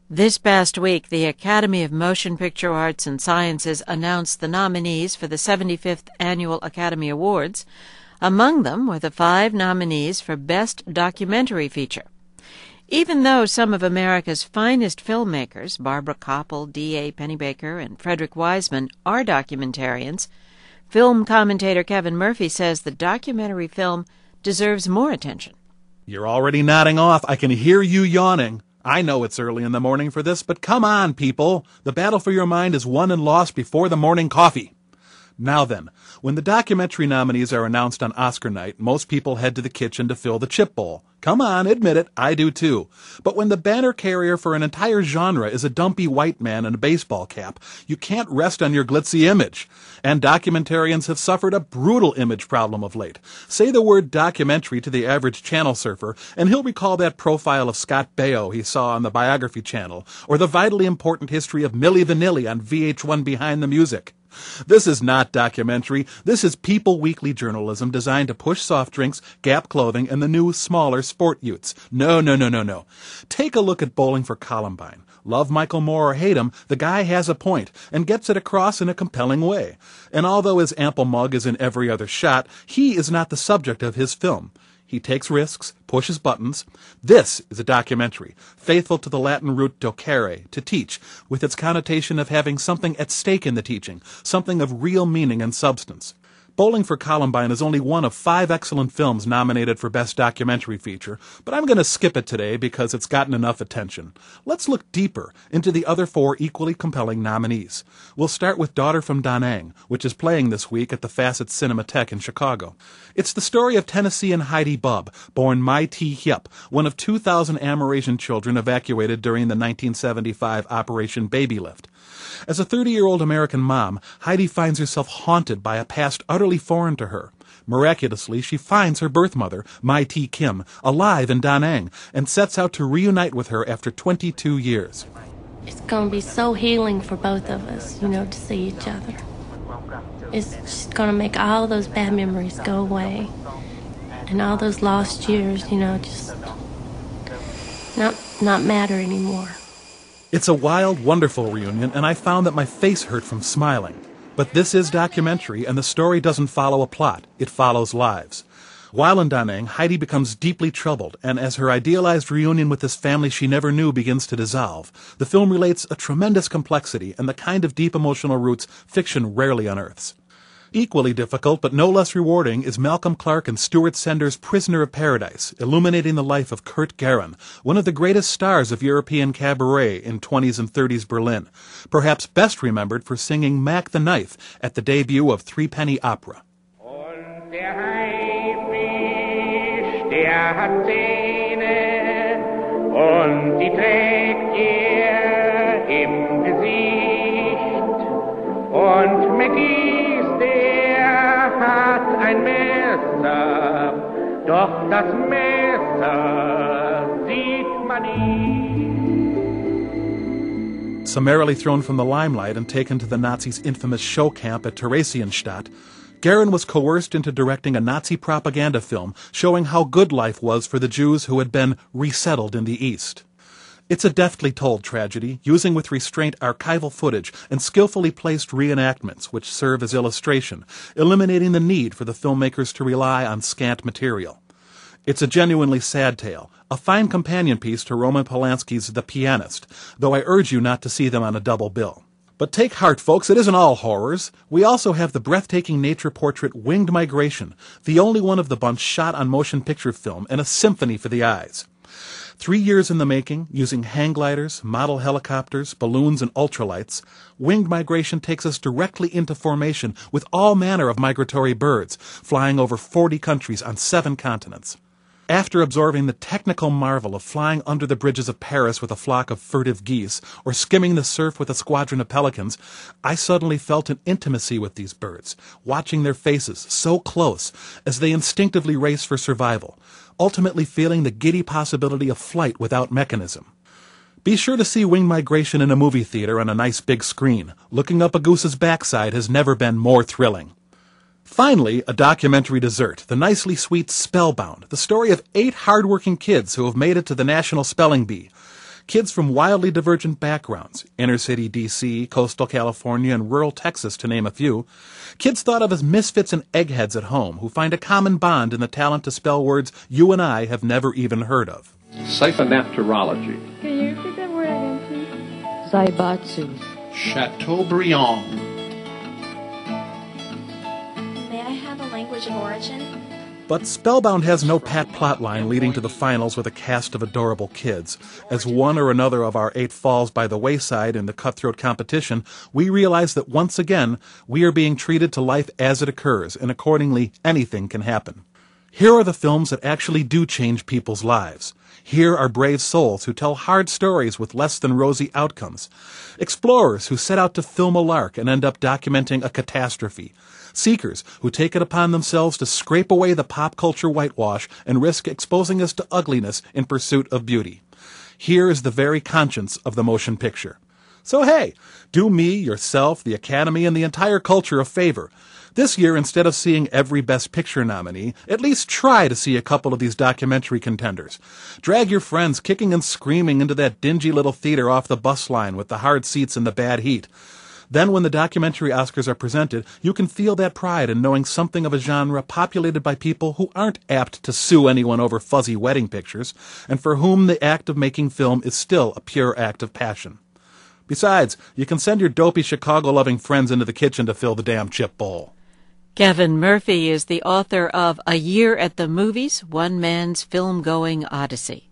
This past week, the Academy of Motion Picture Arts and Sciences announced the nominees for the 75th Annual Academy Awards. Among them were the 5 nominees for Best Documentary Feature. Even though some of America's finest filmmakers, Barbara Kopple, D.A. Pennebaker, and Frederick Wiseman, are documentarians, film commentator Kevin Murphy says the documentary film deserves more attention. You're already nodding off. I can hear you yawning. I know it's early in the morning for this, but come on, people. The battle for your mind is won and lost before the morning coffee. Now then, when the documentary nominees are announced on Oscar night, most people head to the kitchen to fill the chip bowl. Come on, admit it, I do too. But when the banner carrier for an entire genre is a dumpy white man in a baseball cap, you can't rest on your glitzy image. And documentarians have suffered a brutal image problem of late. Say the word documentary to the average channel surfer, and he'll recall that profile of Scott Baio he saw on the Biography Channel, or the vitally important history of Milli Vanilli on VH1 Behind the Music. This is not documentary. This is People Weekly journalism designed to push soft drinks, Gap clothing, and the new, smaller sport utes. No. Take a look at Bowling for Columbine. Love Michael Moore or hate him, the guy has a point and gets it across in a compelling way. And although his ample mug is in every other shot, he is not the subject of his film. He takes risks, pushes buttons. This is a documentary, faithful to the Latin root docere, to teach, with its connotation of having something at stake in the teaching, something of real meaning and substance. Bowling for Columbine is only one of 5 excellent films nominated for Best Documentary Feature, but I'm going to skip it today because it's gotten enough attention. Let's look deeper into the other 4 equally compelling nominees. We'll start with Daughter from Da Nang, which is playing this week at the Facet Cinematheque in Chicago. It's the story of Tennessean Heidi Bubb, born Mai T. Hyup, one of 2,000 Amerasian children evacuated during the 1975 Operation Baby Lift. As a 30-year-old American mom, Heidi finds herself haunted by a past utterly foreign to her. Miraculously, she finds her birth mother, Mai T. Kim, alive in Da Nang, and sets out to reunite with her after 22 years. It's going to be so healing for both of us, to see each other. It's just going to make all those bad memories go away. And all those lost years, just not matter anymore. It's a wild, wonderful reunion, and I found that my face hurt from smiling. But this is documentary, and the story doesn't follow a plot. It follows lives. While in Da Nang, Heidi becomes deeply troubled, and as her idealized reunion with this family she never knew begins to dissolve, the film relates a tremendous complexity and the kind of deep emotional roots fiction rarely unearths. Equally difficult, but no less rewarding, is Malcolm Clark and Stuart Sender's Prisoner of Paradise, illuminating the life of Kurt Garin, one of the greatest stars of European cabaret in 20s and 30s Berlin, perhaps best remembered for singing Mac the Knife at the debut of Threepenny Opera. Und der Haifisch, der hat Zähne, und die trägt er im Gesicht, und Mackie hat ein Messer, doch das Messer sieht man nie. Summarily thrown from the limelight and taken to the Nazis' infamous show camp at Theresienstadt, Garin was coerced into directing a Nazi propaganda film showing how good life was for the Jews who had been resettled in the East. It's a deftly told tragedy, using with restraint archival footage and skillfully placed reenactments which serve as illustration, eliminating the need for the filmmakers to rely on scant material. It's a genuinely sad tale, a fine companion piece to Roman Polanski's The Pianist, though I urge you not to see them on a double bill. But take heart, folks, it isn't all horrors. We also have the breathtaking nature portrait Winged Migration, the only one of the bunch shot on motion picture film and a symphony for the eyes. 3 years in the making, using hang gliders, model helicopters, balloons, and ultralights, Winged Migration takes us directly into formation with all manner of migratory birds, flying over 40 countries on 7 continents. After absorbing the technical marvel of flying under the bridges of Paris with a flock of furtive geese, or skimming the surf with a squadron of pelicans, I suddenly felt an intimacy with these birds, watching their faces so close as they instinctively race for survival, ultimately feeling the giddy possibility of flight without mechanism. Be sure to see Winged Migration in a movie theater on a nice big screen. Looking up a goose's backside has never been more thrilling. Finally, a documentary dessert, the nicely sweet Spellbound, the story of 8 hardworking kids who have made it to the National Spelling Bee. Kids from wildly divergent backgrounds, inner-city D.C., coastal California, and rural Texas, to name a few. Kids thought of as misfits and eggheads at home who find a common bond in the talent to spell words you and I have never even heard of. Cyphenaterology. Can you repeat that word again, please? Zaibatsu. Chateaubriand. May I have a language of origin? But Spellbound has no pat plotline leading to the finals with a cast of adorable kids. As one or another of our 8 falls by the wayside in the cutthroat competition, we realize that once again, we are being treated to life as it occurs, and accordingly, anything can happen. Here are the films that actually do change people's lives. Here are brave souls who tell hard stories with less than rosy outcomes. Explorers who set out to film a lark and end up documenting a catastrophe. Seekers who take it upon themselves to scrape away the pop culture whitewash and risk exposing us to ugliness in pursuit of beauty. Here is the very conscience of the motion picture. So hey, do me, yourself, the Academy, and the entire culture a favor. This year, instead of seeing every Best Picture nominee, at least try to see a couple of these documentary contenders. Drag your friends kicking and screaming into that dingy little theater off the bus line with the hard seats and the bad heat. Then when the documentary Oscars are presented, you can feel that pride in knowing something of a genre populated by people who aren't apt to sue anyone over fuzzy wedding pictures, and for whom the act of making film is still a pure act of passion. Besides, you can send your dopey Chicago-loving friends into the kitchen to fill the damn chip bowl. Kevin Murphy is the author of A Year at the Movies, One Man's Film-Going Odyssey.